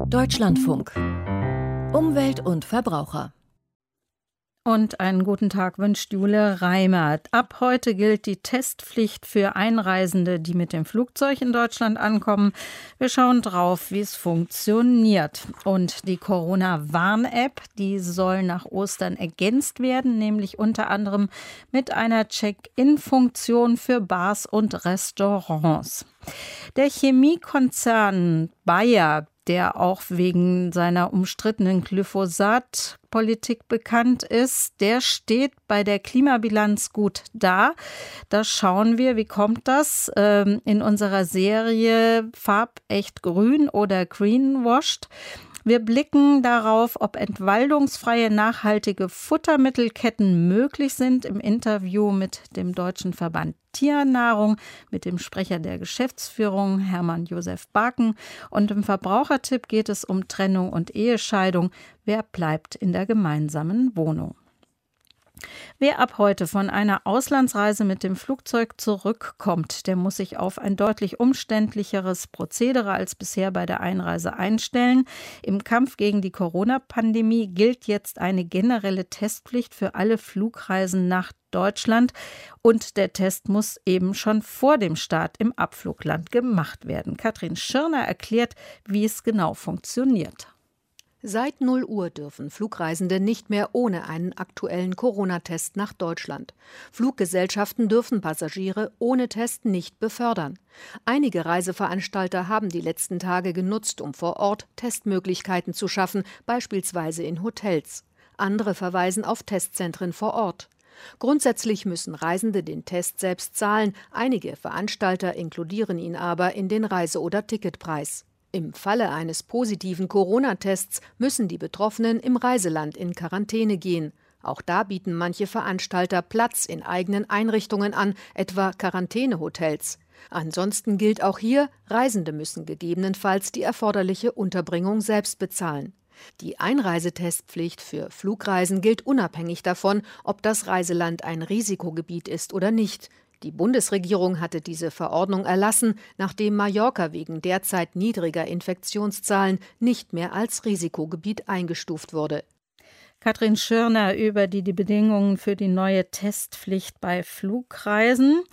Deutschlandfunk. Umwelt und Verbraucher. Und einen guten Tag wünscht Jule Reimert. Ab heute gilt die Testpflicht für Einreisende, die mit dem Flugzeug in Deutschland ankommen. Wir schauen drauf, wie es funktioniert. Und die Corona-Warn-App, die soll nach Ostern ergänzt werden, nämlich unter anderem mit einer Check-in-Funktion für Bars und Restaurants. Der Chemiekonzern Bayer, der auch wegen seiner umstrittenen Glyphosat-Politik bekannt ist, der steht bei der Klimabilanz gut da. Da schauen wir, wie kommt das in unserer Serie Farbecht Grün oder Greenwashed. Wir blicken darauf, ob entwaldungsfreie, nachhaltige Futtermittelketten möglich sind, im Interview mit dem Deutschen Verband Tiernahrung, mit dem Sprecher der Geschäftsführung, Hermann Josef Baken. Und im Verbrauchertipp geht es um Trennung und Ehescheidung. Wer bleibt in der gemeinsamen Wohnung? Wer ab heute von einer Auslandsreise mit dem Flugzeug zurückkommt, der muss sich auf ein deutlich umständlicheres Prozedere als bisher bei der Einreise einstellen. Im Kampf gegen die Corona-Pandemie gilt jetzt eine generelle Testpflicht für alle Flugreisen nach Deutschland. Und der Test muss eben schon vor dem Start im Abflugland gemacht werden. Katrin Schirner erklärt, wie es genau funktioniert. Seit 0 Uhr dürfen Flugreisende nicht mehr ohne einen aktuellen Corona-Test nach Deutschland. Fluggesellschaften dürfen Passagiere ohne Test nicht befördern. Einige Reiseveranstalter haben die letzten Tage genutzt, um vor Ort Testmöglichkeiten zu schaffen, beispielsweise in Hotels. Andere verweisen auf Testzentren vor Ort. Grundsätzlich müssen Reisende den Test selbst zahlen. Einige Veranstalter inkludieren ihn aber in den Reise- oder Ticketpreis. Im Falle eines positiven Corona-Tests müssen die Betroffenen im Reiseland in Quarantäne gehen. Auch da bieten manche Veranstalter Platz in eigenen Einrichtungen an, etwa Quarantänehotels. Ansonsten gilt auch hier, Reisende müssen gegebenenfalls die erforderliche Unterbringung selbst bezahlen. Die Einreisetestpflicht für Flugreisen gilt unabhängig davon, ob das Reiseland ein Risikogebiet ist oder nicht. Die Bundesregierung hatte diese Verordnung erlassen, nachdem Mallorca wegen derzeit niedriger Infektionszahlen nicht mehr als Risikogebiet eingestuft wurde. Katrin Schirner über die Bedingungen für die neue Testpflicht bei Flugreisen.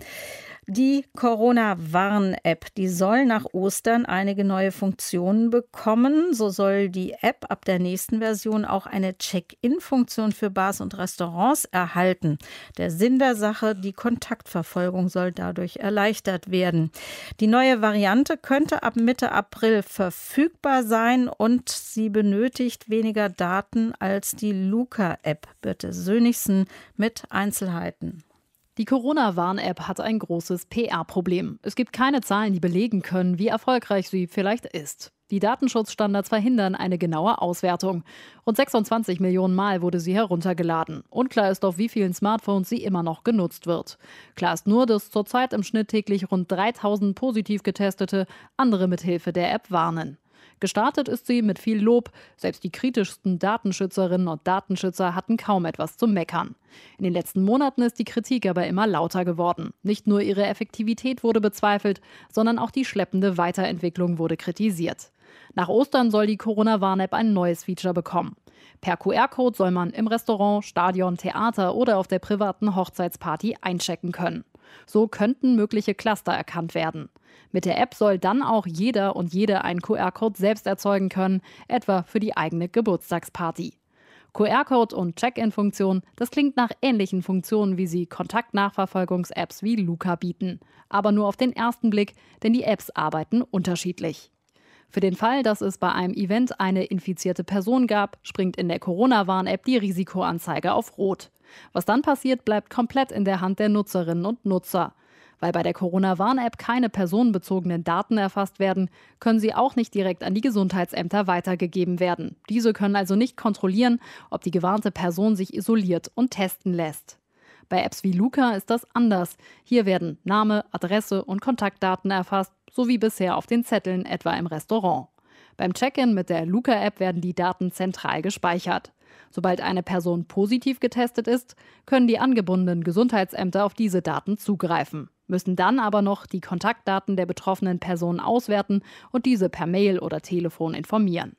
Die Corona-Warn-App, die soll nach Ostern einige neue Funktionen bekommen. So soll die App ab der nächsten Version auch eine Check-in-Funktion für Bars und Restaurants erhalten. Der Sinn der Sache, die Kontaktverfolgung soll dadurch erleichtert werden. Die neue Variante könnte ab Mitte April verfügbar sein und sie benötigt weniger Daten als die Luca-App. Birte Sönnigsen mit Einzelheiten. Die Corona-Warn-App hat ein großes PR-Problem. Es gibt keine Zahlen, die belegen können, wie erfolgreich sie vielleicht ist. Die Datenschutzstandards verhindern eine genaue Auswertung. Rund 26 Millionen Mal wurde sie heruntergeladen. Unklar ist, auf wie vielen Smartphones sie immer noch genutzt wird. Klar ist nur, dass zurzeit im Schnitt täglich rund 3000 positiv Getestete andere mithilfe der App warnen. Gestartet ist sie mit viel Lob. Selbst die kritischsten Datenschützerinnen und Datenschützer hatten kaum etwas zu meckern. In den letzten Monaten ist die Kritik aber immer lauter geworden. Nicht nur ihre Effektivität wurde bezweifelt, sondern auch die schleppende Weiterentwicklung wurde kritisiert. Nach Ostern soll die Corona-Warn-App ein neues Feature bekommen. Per QR-Code soll man im Restaurant, Stadion, Theater oder auf der privaten Hochzeitsparty einchecken können. So könnten mögliche Cluster erkannt werden. Mit der App soll dann auch jeder und jede einen QR-Code selbst erzeugen können, etwa für die eigene Geburtstagsparty. QR-Code und Check-in-Funktion, das klingt nach ähnlichen Funktionen, wie sie Kontaktnachverfolgungs-Apps wie Luca bieten. Aber nur auf den ersten Blick, denn die Apps arbeiten unterschiedlich. Für den Fall, dass es bei einem Event eine infizierte Person gab, springt in der Corona-Warn-App die Risikoanzeige auf Rot. Was dann passiert, bleibt komplett in der Hand der Nutzerinnen und Nutzer. Weil bei der Corona-Warn-App keine personenbezogenen Daten erfasst werden, können sie auch nicht direkt an die Gesundheitsämter weitergegeben werden. Diese können also nicht kontrollieren, ob die gewarnte Person sich isoliert und testen lässt. Bei Apps wie Luca ist das anders. Hier werden Name, Adresse und Kontaktdaten erfasst, so wie bisher auf den Zetteln, etwa im Restaurant. Beim Check-in mit der Luca-App werden die Daten zentral gespeichert. Sobald eine Person positiv getestet ist, können die angebundenen Gesundheitsämter auf diese Daten zugreifen, müssen dann aber noch die Kontaktdaten der betroffenen Person auswerten und diese per Mail oder Telefon informieren.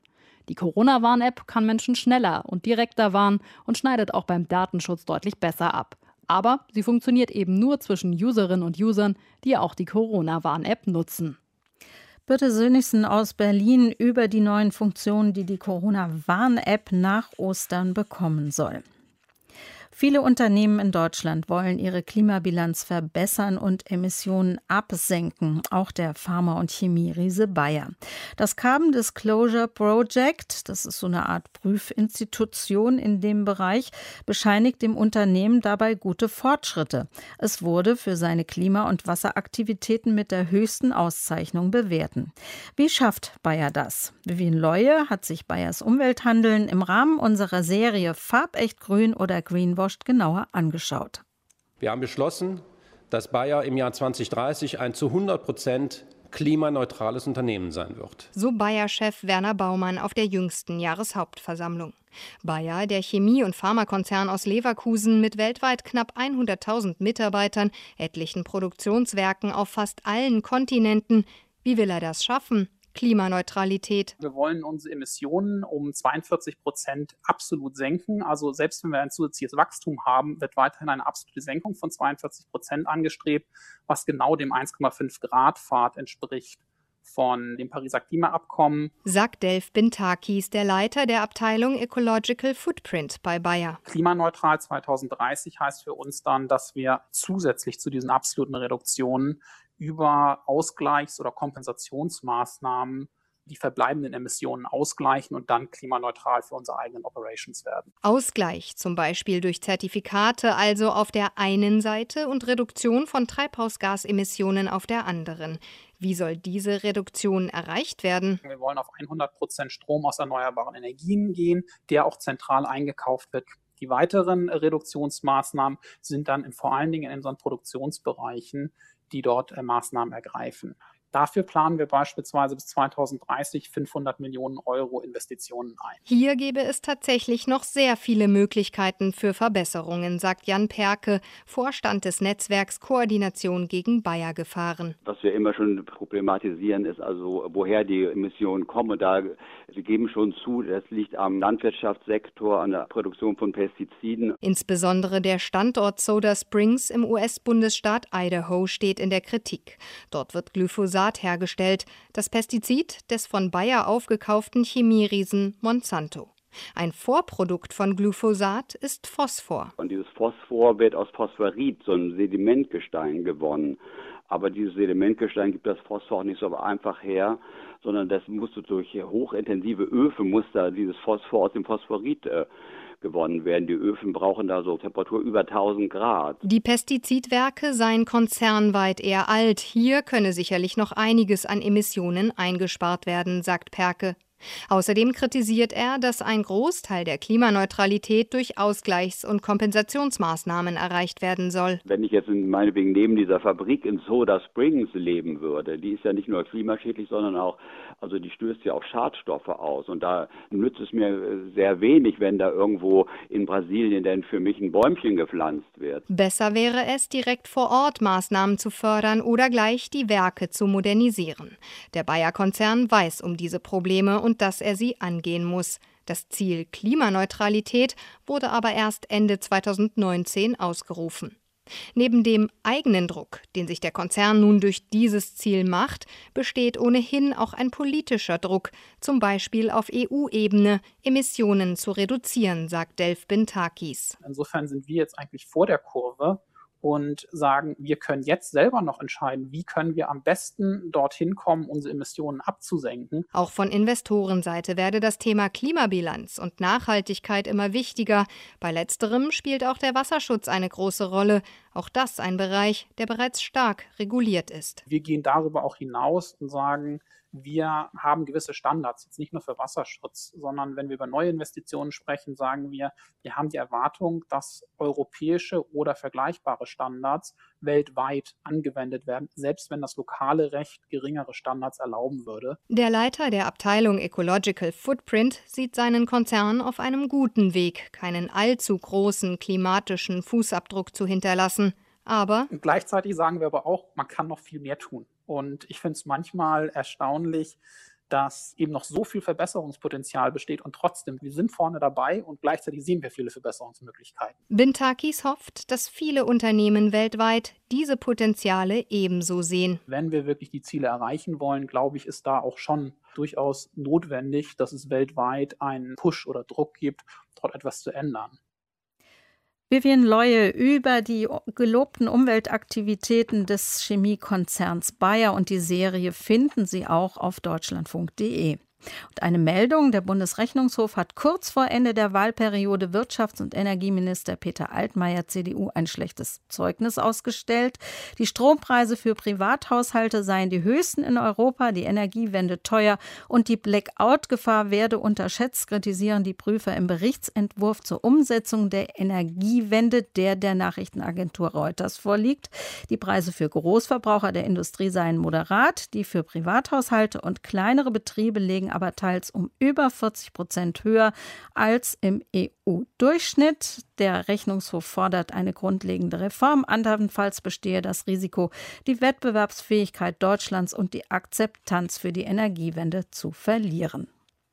Die Corona-Warn-App kann Menschen schneller und direkter warnen und schneidet auch beim Datenschutz deutlich besser ab. Aber sie funktioniert eben nur zwischen Userinnen und Usern, die auch die Corona-Warn-App nutzen. Birte Sönnigsen aus Berlin über die neuen Funktionen, die die Corona-Warn-App nach Ostern bekommen soll. Viele Unternehmen in Deutschland wollen ihre Klimabilanz verbessern und Emissionen absenken, auch der Pharma- und Chemieriese Bayer. Das Carbon Disclosure Project, das ist so eine Art Prüfinstitution in dem Bereich, bescheinigt dem Unternehmen dabei gute Fortschritte. Es wurde für seine Klima- und Wasseraktivitäten mit der höchsten Auszeichnung bewerten. Wie schafft Bayer das? Vivian Leue hat sich Bayers Umwelthandeln im Rahmen unserer Serie Farbecht Grün oder Greenwash genauer angeschaut. Wir haben beschlossen, dass Bayer im Jahr 2030 ein zu 100% klimaneutrales Unternehmen sein wird. So Bayer-Chef Werner Baumann auf der jüngsten Jahreshauptversammlung. Bayer, der Chemie- und Pharmakonzern aus Leverkusen mit weltweit knapp 100.000 Mitarbeitern, etlichen Produktionswerken auf fast allen Kontinenten. Wie will er das schaffen? Klimaneutralität. Wir wollen unsere Emissionen um 42% absolut senken. Also selbst wenn wir ein zusätzliches Wachstum haben, wird weiterhin eine absolute Senkung von 42% angestrebt, was genau dem 1,5 Grad Pfad entspricht von dem Pariser Klimaabkommen. Sagt Delf Bintakis, der Leiter der Abteilung Ecological Footprint bei Bayer. Klimaneutral 2030 heißt für uns dann, dass wir zusätzlich zu diesen absoluten Reduktionen über Ausgleichs- oder Kompensationsmaßnahmen die verbleibenden Emissionen ausgleichen und dann klimaneutral für unsere eigenen Operations werden. Ausgleich, zum Beispiel durch Zertifikate, also auf der einen Seite und Reduktion von Treibhausgasemissionen auf der anderen. Wie soll diese Reduktion erreicht werden? Wir wollen auf 100% Strom aus erneuerbaren Energien gehen, der auch zentral eingekauft wird. Die weiteren Reduktionsmaßnahmen sind dann vor allen Dingen in unseren Produktionsbereichen, die dort Maßnahmen ergreifen. Dafür planen wir beispielsweise bis 2030 500 Millionen Euro Investitionen ein. Hier gäbe es tatsächlich noch sehr viele Möglichkeiten für Verbesserungen, sagt Jan Perke, Vorstand des Netzwerks Koordination gegen Bayer-Gefahren. Was wir immer schon problematisieren, ist also, woher die Emissionen kommen. Und da, wir geben schon zu, das liegt am Landwirtschaftssektor, an der Produktion von Pestiziden. Insbesondere der Standort Soda Springs im US-Bundesstaat Idaho steht in der Kritik. Dort wird Glyphosat hergestellt, das Pestizid des von Bayer aufgekauften Chemieriesen Monsanto. Ein Vorprodukt von Glyphosat ist Phosphor. Und dieses Phosphor wird aus Phosphorit, so einem Sedimentgestein, gewonnen. Aber dieses Sedimentgestein gibt das Phosphor auch nicht so einfach her, sondern das musste durch hochintensive Öfen, muss da dieses Phosphor aus dem Phosphorit gewonnen werden. Die Öfen brauchen da so Temperatur über 1000 Grad. Die Pestizidwerke seien konzernweit eher alt. Hier könne sicherlich noch einiges an Emissionen eingespart werden, sagt Perke. Außerdem kritisiert er, dass ein Großteil der Klimaneutralität durch Ausgleichs- und Kompensationsmaßnahmen erreicht werden soll. Wenn ich jetzt meinetwegen neben dieser Fabrik in Soda Springs leben würde, die ist ja nicht nur klimaschädlich, sondern auch, also die stößt ja auch Schadstoffe aus. Und da nützt es mir sehr wenig, wenn da irgendwo in Brasilien denn für mich ein Bäumchen gepflanzt wird. Besser wäre es, direkt vor Ort Maßnahmen zu fördern oder gleich die Werke zu modernisieren. Der Bayer-Konzern weiß um diese Probleme und dass er sie angehen muss. Das Ziel Klimaneutralität wurde aber erst Ende 2019 ausgerufen. Neben dem eigenen Druck, den sich der Konzern nun durch dieses Ziel macht, besteht ohnehin auch ein politischer Druck, zum Beispiel auf EU-Ebene, Emissionen zu reduzieren, sagt Delf Bintakis. Insofern sind wir jetzt eigentlich vor der Kurve und sagen, wir können jetzt selber noch entscheiden, wie können wir am besten dorthin kommen, unsere Emissionen abzusenken. Auch von Investorenseite werde das Thema Klimabilanz und Nachhaltigkeit immer wichtiger. Bei letzterem spielt auch der Wasserschutz eine große Rolle. Auch das ein Bereich, der bereits stark reguliert ist. Wir gehen darüber auch hinaus und sagen, wir haben gewisse Standards, jetzt nicht nur für Wasserschutz, sondern wenn wir über neue Investitionen sprechen, sagen wir, wir haben die Erwartung, dass europäische oder vergleichbare Standards weltweit angewendet werden, selbst wenn das lokale Recht geringere Standards erlauben würde. Der Leiter der Abteilung Ecological Footprint sieht seinen Konzern auf einem guten Weg, keinen allzu großen klimatischen Fußabdruck zu hinterlassen. Aber gleichzeitig sagen wir aber auch, man kann noch viel mehr tun. Und ich finde es manchmal erstaunlich, dass eben noch so viel Verbesserungspotenzial besteht und trotzdem, wir sind vorne dabei und gleichzeitig sehen wir viele Verbesserungsmöglichkeiten. Bintakis hofft, dass viele Unternehmen weltweit diese Potenziale ebenso sehen. Wenn wir wirklich die Ziele erreichen wollen, glaube ich, ist da auch schon durchaus notwendig, dass es weltweit einen Push oder Druck gibt, dort etwas zu ändern. Vivian Leue über die gelobten Umweltaktivitäten des Chemiekonzerns Bayer und die Serie finden Sie auch auf deutschlandfunk.de. Und eine Meldung, der Bundesrechnungshof hat kurz vor Ende der Wahlperiode Wirtschafts- und Energieminister Peter Altmaier, CDU, ein schlechtes Zeugnis ausgestellt. Die Strompreise für Privathaushalte seien die höchsten in Europa, die Energiewende teuer und die Blackout-Gefahr werde unterschätzt, kritisieren die Prüfer im Berichtsentwurf zur Umsetzung der Energiewende, der Nachrichtenagentur Reuters vorliegt. Die Preise für Großverbraucher der Industrie seien moderat, die für Privathaushalte und kleinere Betriebe legen aber teils um über 40% höher als im EU-Durchschnitt. Der Rechnungshof fordert eine grundlegende Reform. Andernfalls bestehe das Risiko, die Wettbewerbsfähigkeit Deutschlands und die Akzeptanz für die Energiewende zu verlieren.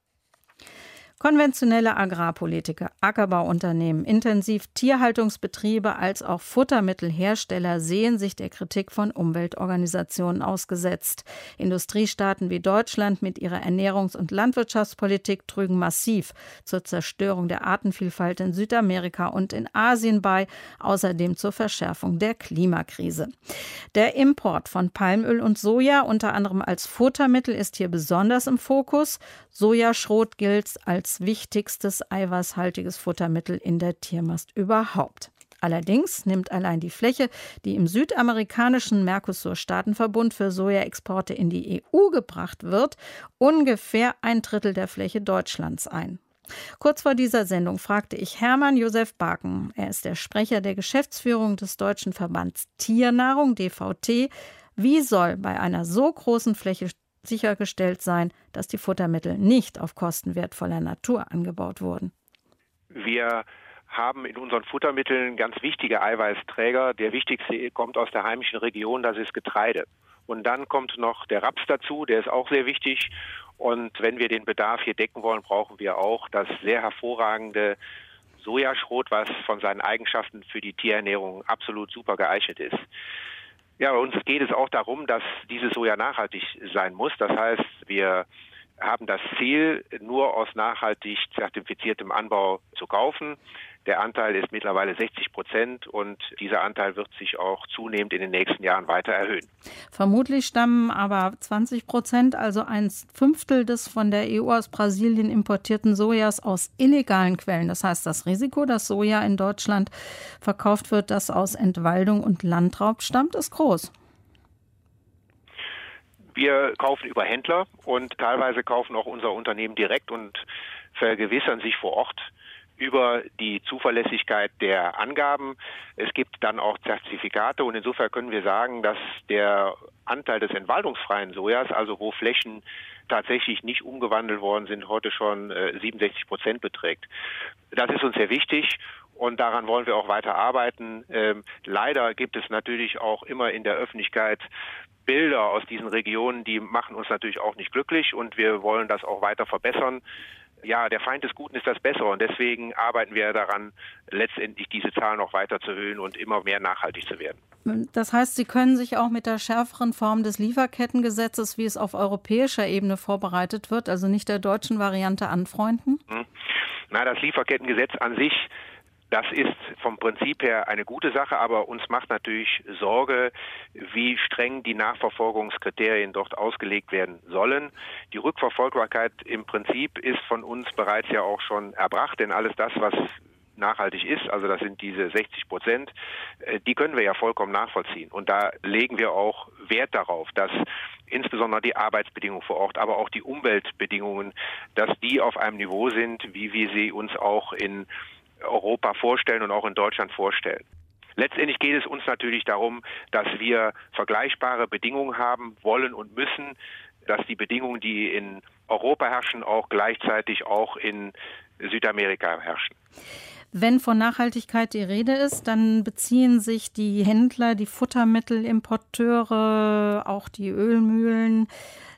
Konventionelle Agrarpolitiker, Ackerbauunternehmen, Intensiv-Tierhaltungsbetriebe als auch Futtermittelhersteller sehen sich der Kritik von Umweltorganisationen ausgesetzt. Industriestaaten wie Deutschland mit ihrer Ernährungs- und Landwirtschaftspolitik trügen massiv zur Zerstörung der Artenvielfalt in Südamerika und in Asien bei, außerdem zur Verschärfung der Klimakrise. Der Import von Palmöl und Soja, unter anderem als Futtermittel, ist hier besonders im Fokus. Sojaschrot gilt als wichtigstes eiweißhaltiges Futtermittel in der Tiermast überhaupt. Allerdings nimmt allein die Fläche, die im südamerikanischen Mercosur-Staatenverbund für Sojaexporte in die EU gebracht wird, ungefähr 1/3 der Fläche Deutschlands ein. Kurz vor dieser Sendung fragte ich Hermann Josef Barken, er ist der Sprecher der Geschäftsführung des Deutschen Verbands Tiernahrung, DVT, wie soll bei einer so großen Fläche sichergestellt sein, dass die Futtermittel nicht auf Kosten wertvoller Natur angebaut wurden? Wir haben in unseren Futtermitteln ganz wichtige Eiweißträger. Der wichtigste kommt aus der heimischen Region, das ist Getreide. Und dann kommt noch der Raps dazu, der ist auch sehr wichtig. Und wenn wir den Bedarf hier decken wollen, brauchen wir auch das sehr hervorragende Sojaschrot, was von seinen Eigenschaften für die Tierernährung absolut super geeignet ist. Ja, bei uns geht es auch darum, dass dieses Soja nachhaltig sein muss. Das heißt, wir haben das Ziel, nur aus nachhaltig zertifiziertem Anbau zu kaufen. Der Anteil ist mittlerweile 60% und dieser Anteil wird sich auch zunehmend in den nächsten Jahren weiter erhöhen. Vermutlich stammen aber 20%, also 1/5 des von der EU aus Brasilien importierten Sojas aus illegalen Quellen. Das heißt, das Risiko, dass Soja in Deutschland verkauft wird, das aus Entwaldung und Landraub stammt, ist groß. Wir kaufen über Händler und teilweise kaufen auch unser Unternehmen direkt und vergewissern sich vor Ort über die Zuverlässigkeit der Angaben. Es gibt dann auch Zertifikate und insofern können wir sagen, dass der Anteil des entwaldungsfreien Sojas, also wo Flächen tatsächlich nicht umgewandelt worden sind, heute schon 67% beträgt. Das ist uns sehr wichtig und daran wollen wir auch weiter arbeiten. Leider gibt es natürlich auch immer in der Öffentlichkeit Bilder aus diesen Regionen, die machen uns natürlich auch nicht glücklich und wir wollen das auch weiter verbessern. Ja, der Feind des Guten ist das Bessere und deswegen arbeiten wir daran, letztendlich diese Zahlen noch weiter zu erhöhen und immer mehr nachhaltig zu werden. Das heißt, Sie können sich auch mit der schärferen Form des Lieferkettengesetzes, wie es auf europäischer Ebene vorbereitet wird, also nicht der deutschen Variante, anfreunden? Na, das Lieferkettengesetz an sich, das ist vom Prinzip her eine gute Sache, aber uns macht natürlich Sorge, wie streng die Nachverfolgungskriterien dort ausgelegt werden sollen. Die Rückverfolgbarkeit im Prinzip ist von uns bereits ja auch schon erbracht, denn alles das, was nachhaltig ist, also das sind diese 60%, die können wir ja vollkommen nachvollziehen. Und da legen wir auch Wert darauf, dass insbesondere die Arbeitsbedingungen vor Ort, aber auch die Umweltbedingungen, dass die auf einem Niveau sind, wie wir sie uns auch in Europa vorstellen und auch in Deutschland vorstellen. Letztendlich geht es uns natürlich darum, dass wir vergleichbare Bedingungen haben wollen und müssen, dass die Bedingungen, die in Europa herrschen, auch gleichzeitig auch in Südamerika herrschen. Wenn von Nachhaltigkeit die Rede ist, dann beziehen sich die Händler, die Futtermittelimporteure, auch die Ölmühlen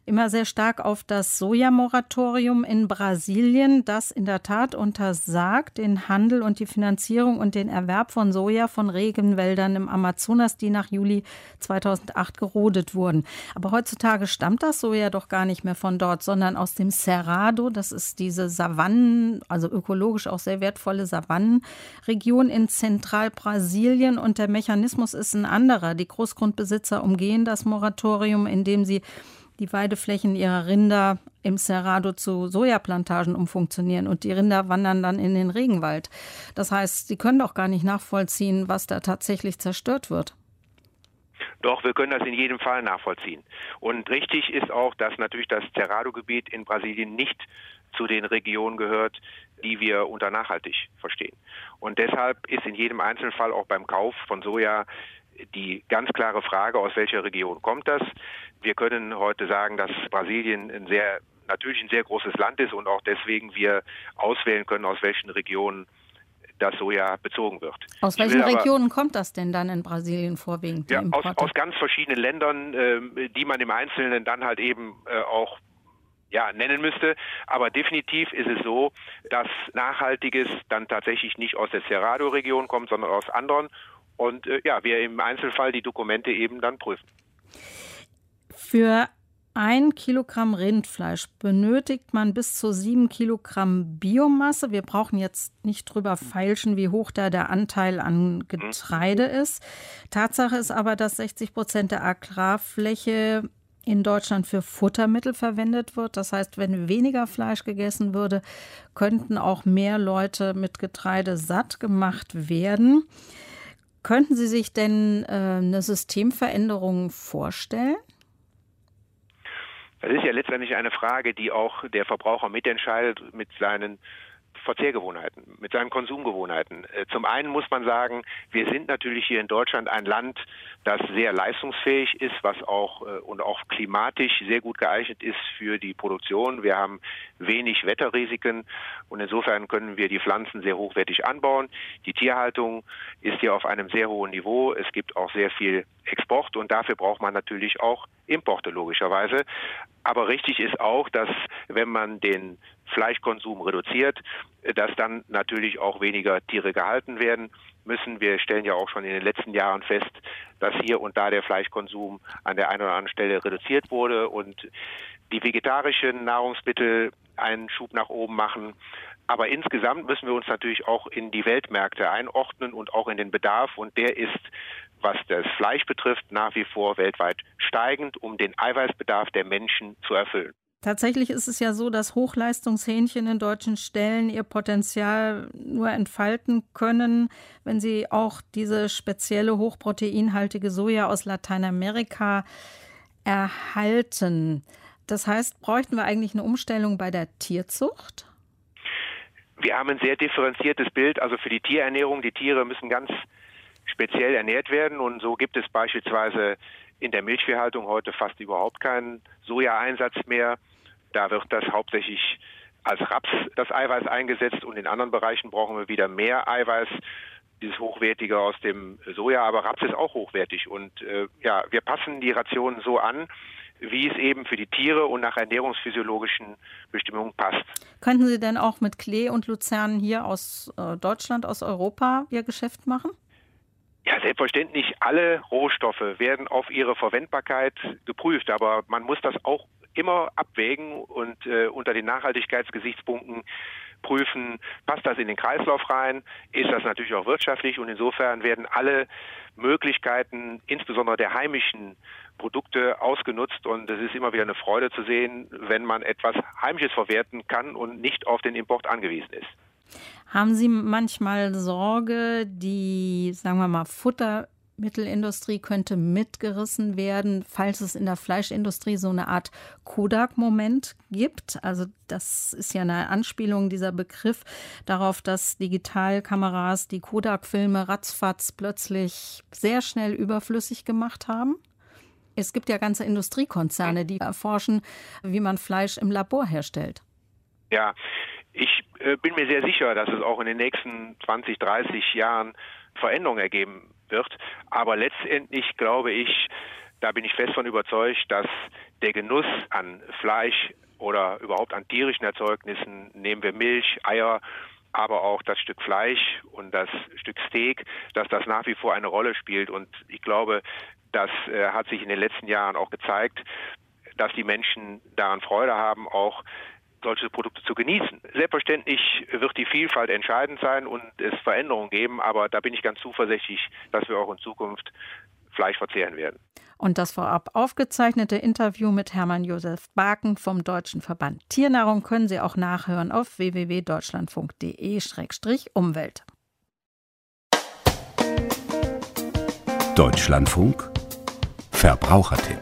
immer sehr stark auf das Sojamoratorium in Brasilien, das in der Tat untersagt den Handel und die Finanzierung und den Erwerb von Soja von Regenwäldern im Amazonas, die nach Juli 2008 gerodet wurden. Aber heutzutage stammt das Soja doch gar nicht mehr von dort, sondern aus dem Cerrado. Das ist diese Savannen, also ökologisch auch sehr wertvolle Savannenregion in Zentralbrasilien. Und der Mechanismus ist ein anderer. Die Großgrundbesitzer umgehen das Moratorium, indem sie die Weideflächen ihrer Rinder im Cerrado zu Sojaplantagen umfunktionieren und die Rinder wandern dann in den Regenwald. Das heißt, sie können doch gar nicht nachvollziehen, was da tatsächlich zerstört wird. Doch, wir können das in jedem Fall nachvollziehen. Und richtig ist auch, dass natürlich das Cerrado-Gebiet in Brasilien nicht zu den Regionen gehört, die wir unter nachhaltig verstehen. Und deshalb ist in jedem Einzelfall auch beim Kauf von Soja die ganz klare Frage, aus welcher Region kommt das? Wir können heute sagen, dass Brasilien natürlich ein sehr großes Land ist und auch deswegen wir auswählen können, aus welchen Regionen das Soja bezogen wird. Aus welchen Regionen kommt das denn dann in Brasilien vorwiegend? Ja, aus ganz verschiedenen Ländern, die man im Einzelnen dann halt eben auch nennen müsste. Aber definitiv ist es so, dass Nachhaltiges dann tatsächlich nicht aus der Cerrado-Region kommt, sondern aus anderen. Und wir im Einzelfall die Dokumente eben dann prüfen. Für 1 Kilogramm Rindfleisch benötigt man bis zu 7 Kilogramm Biomasse. Wir brauchen jetzt nicht drüber feilschen, wie hoch da der Anteil an Getreide ist. Tatsache ist aber, dass 60% der Agrarfläche in Deutschland für Futtermittel verwendet wird. Das heißt, wenn weniger Fleisch gegessen würde, könnten auch mehr Leute mit Getreide satt gemacht werden. Könnten Sie sich denn eine Systemveränderung vorstellen? Das ist ja letztendlich eine Frage, die auch der Verbraucher mitentscheidet mit seinen Verzehrgewohnheiten, mit seinen Konsumgewohnheiten. Zum einen muss man sagen, wir sind natürlich hier in Deutschland ein Land, das sehr leistungsfähig ist, was auch und auch klimatisch sehr gut geeignet ist für die Produktion. Wir haben wenig Wetterrisiken und insofern können wir die Pflanzen sehr hochwertig anbauen. Die Tierhaltung ist hier auf einem sehr hohen Niveau. Es gibt auch sehr viel Export und dafür braucht man natürlich auch Importe logischerweise. Aber richtig ist auch, dass wenn man den Fleischkonsum reduziert, dass dann natürlich auch weniger Tiere gehalten werden müssen. Wir stellen ja auch schon in den letzten Jahren fest, dass hier und da der Fleischkonsum an der einen oder anderen Stelle reduziert wurde und die vegetarischen Nahrungsmittel einen Schub nach oben machen. Aber insgesamt müssen wir uns natürlich auch in die Weltmärkte einordnen und auch in den Bedarf. Und der ist, was das Fleisch betrifft, nach wie vor weltweit steigend, um den Eiweißbedarf der Menschen zu erfüllen. Tatsächlich ist es ja so, dass Hochleistungshähnchen in deutschen Ställen ihr Potenzial nur entfalten können, wenn sie auch diese spezielle hochproteinhaltige Soja aus Lateinamerika erhalten. Das heißt, bräuchten wir eigentlich eine Umstellung bei der Tierzucht? Wir haben ein sehr differenziertes Bild, also für die Tierernährung. Die Tiere müssen ganz speziell ernährt werden und so gibt es beispielsweise in der Milchviehhaltung heute fast überhaupt keinen Soja-Einsatz mehr. Da wird das hauptsächlich als Raps das Eiweiß eingesetzt und in anderen Bereichen brauchen wir wieder mehr Eiweiß, dieses Hochwertige aus dem Soja, aber Raps ist auch hochwertig und wir passen die Rationen so an, wie es eben für die Tiere und nach ernährungsphysiologischen Bestimmungen passt. Könnten Sie denn auch mit Klee und Luzernen hier aus Deutschland, aus Europa Ihr Geschäft machen? Ja, selbstverständlich. Alle Rohstoffe werden auf ihre Verwendbarkeit geprüft, aber man muss das auch immer abwägen und unter den Nachhaltigkeitsgesichtspunkten prüfen, passt das in den Kreislauf rein, ist das natürlich auch wirtschaftlich und insofern werden alle Möglichkeiten, insbesondere der heimischen Produkte, ausgenutzt und es ist immer wieder eine Freude zu sehen, wenn man etwas Heimisches verwerten kann und nicht auf den Import angewiesen ist. Haben Sie manchmal Sorge, die, sagen wir mal, Futtermittelindustrie könnte mitgerissen werden, falls es in der Fleischindustrie so eine Art Kodak-Moment gibt? Also das ist ja eine Anspielung, dieser Begriff, darauf, dass Digitalkameras die Kodak-Filme ratzfatz plötzlich sehr schnell überflüssig gemacht haben. Es gibt ja ganze Industriekonzerne, die erforschen, wie man Fleisch im Labor herstellt. Ja, ich bin mir sehr sicher, dass es auch in den nächsten 20, 30 Jahren Veränderungen ergeben wird. Aber letztendlich glaube ich, da bin ich fest von überzeugt, dass der Genuss an Fleisch oder überhaupt an tierischen Erzeugnissen, nehmen wir Milch, Eier, aber auch das Stück Fleisch und das Stück Steak, dass das nach wie vor eine Rolle spielt. Und ich glaube, das hat sich in den letzten Jahren auch gezeigt, dass die Menschen daran Freude haben, auch solche Produkte zu genießen. Selbstverständlich wird die Vielfalt entscheidend sein und es Veränderungen geben, aber da bin ich ganz zuversichtlich, dass wir auch in Zukunft Fleisch verzehren werden. Und das vorab aufgezeichnete Interview mit Hermann Josef Baken vom Deutschen Verband Tiernahrung können Sie auch nachhören auf www.deutschlandfunk.de/Umwelt. Deutschlandfunk Verbrauchertipp.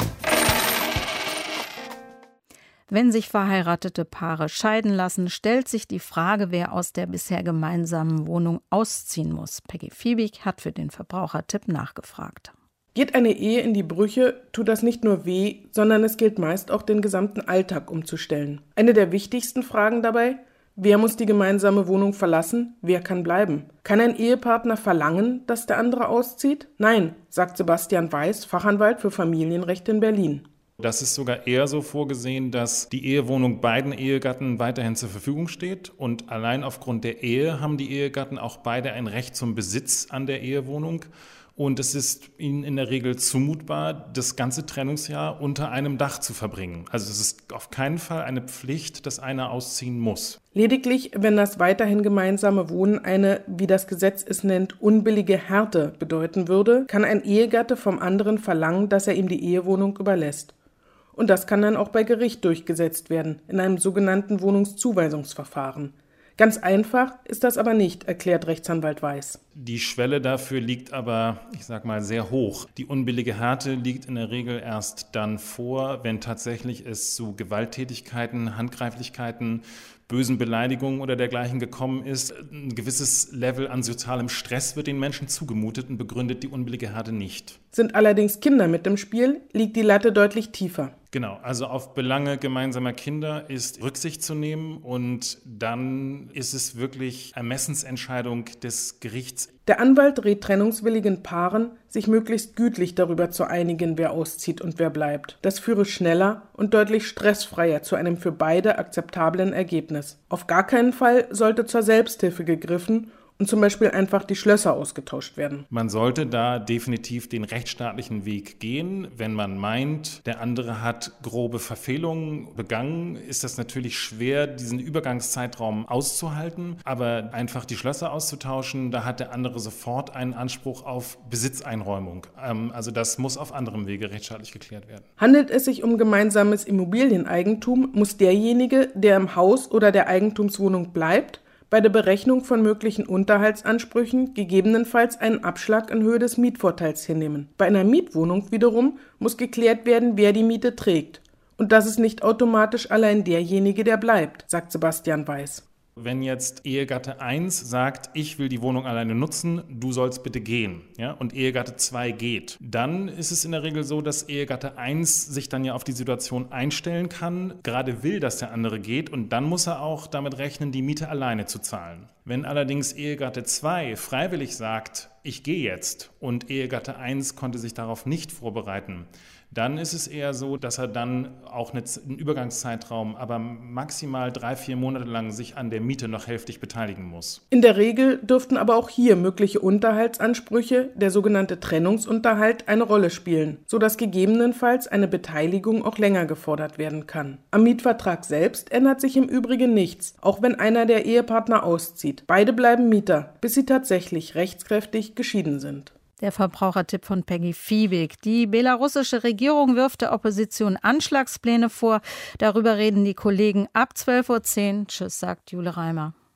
Wenn sich verheiratete Paare scheiden lassen, stellt sich die Frage, wer aus der bisher gemeinsamen Wohnung ausziehen muss. Peggy Fiebig hat für den Verbrauchertipp nachgefragt. Geht eine Ehe in die Brüche, tut das nicht nur weh, sondern es gilt meist auch den gesamten Alltag umzustellen. Eine der wichtigsten Fragen dabei: Wer muss die gemeinsame Wohnung verlassen? Wer kann bleiben? Kann ein Ehepartner verlangen, dass der andere auszieht? Nein, sagt Sebastian Weiß, Fachanwalt für Familienrecht in Berlin. Das ist sogar eher so vorgesehen, dass die Ehewohnung beiden Ehegatten weiterhin zur Verfügung steht. Und allein aufgrund der Ehe haben die Ehegatten auch beide ein Recht zum Besitz an der Ehewohnung. Und es ist ihnen in der Regel zumutbar, das ganze Trennungsjahr unter einem Dach zu verbringen. Also es ist auf keinen Fall eine Pflicht, dass einer ausziehen muss. Lediglich, wenn das weiterhin gemeinsame Wohnen eine, wie das Gesetz es nennt, unbillige Härte bedeuten würde, kann ein Ehegatte vom anderen verlangen, dass er ihm die Ehewohnung überlässt. Und das kann dann auch bei Gericht durchgesetzt werden, in einem sogenannten Wohnungszuweisungsverfahren. Ganz einfach ist das aber nicht, erklärt Rechtsanwalt Weiß. Die Schwelle dafür liegt aber, ich sag mal, sehr hoch. Die unbillige Härte liegt in der Regel erst dann vor, wenn tatsächlich es zu Gewalttätigkeiten, Handgreiflichkeiten, bösen Beleidigungen oder dergleichen gekommen ist. Ein gewisses Level an sozialem Stress wird den Menschen zugemutet und begründet die unbillige Härte nicht. Sind allerdings Kinder mit im Spiel, liegt die Latte deutlich tiefer. Genau, also auf Belange gemeinsamer Kinder ist Rücksicht zu nehmen und dann ist es wirklich Ermessensentscheidung des Gerichts. Der Anwalt rät trennungswilligen Paaren, sich möglichst gütlich darüber zu einigen, wer auszieht und wer bleibt. Das führe schneller und deutlich stressfreier zu einem für beide akzeptablen Ergebnis. Auf gar keinen Fall sollte zur Selbsthilfe gegriffen und zum Beispiel einfach die Schlösser ausgetauscht werden. Man sollte da definitiv den rechtsstaatlichen Weg gehen. Wenn man meint, der andere hat grobe Verfehlungen begangen, ist das natürlich schwer, diesen Übergangszeitraum auszuhalten. Aber einfach die Schlösser auszutauschen, da hat der andere sofort einen Anspruch auf Besitzeinräumung. Also das muss auf anderem Wege rechtsstaatlich geklärt werden. Handelt es sich um gemeinsames Immobilieneigentum, muss derjenige, der im Haus oder der Eigentumswohnung bleibt, bei der Berechnung von möglichen Unterhaltsansprüchen gegebenenfalls einen Abschlag in Höhe des Mietvorteils hinnehmen. Bei einer Mietwohnung wiederum muss geklärt werden, wer die Miete trägt. Und das ist nicht automatisch allein derjenige, der bleibt, sagt Sebastian Weiß. Wenn jetzt Ehegatte 1 sagt, ich will die Wohnung alleine nutzen, du sollst bitte gehen, ja, und Ehegatte 2 geht, dann ist es in der Regel so, dass Ehegatte 1 sich dann ja auf die Situation einstellen kann, gerade will, dass der andere geht und dann muss er auch damit rechnen, die Miete alleine zu zahlen. Wenn allerdings Ehegatte 2 freiwillig sagt, ich gehe jetzt und Ehegatte 1 konnte sich darauf nicht vorbereiten, dann ist es eher so, dass er dann auch einen Übergangszeitraum, aber maximal 3-4 Monate lang sich an der Miete noch hälftig beteiligen muss. In der Regel dürften aber auch hier mögliche Unterhaltsansprüche, der sogenannte Trennungsunterhalt, eine Rolle spielen, sodass gegebenenfalls eine Beteiligung auch länger gefordert werden kann. Am Mietvertrag selbst ändert sich im Übrigen nichts, auch wenn einer der Ehepartner auszieht. Beide bleiben Mieter, bis sie tatsächlich rechtskräftig geschieden sind. Der Verbrauchertipp von Peggy Fiebig. Die belarussische Regierung wirft der Opposition Anschlagspläne vor. Darüber reden die Kollegen ab 12.10 Uhr. Tschüss, sagt Jule Reimer.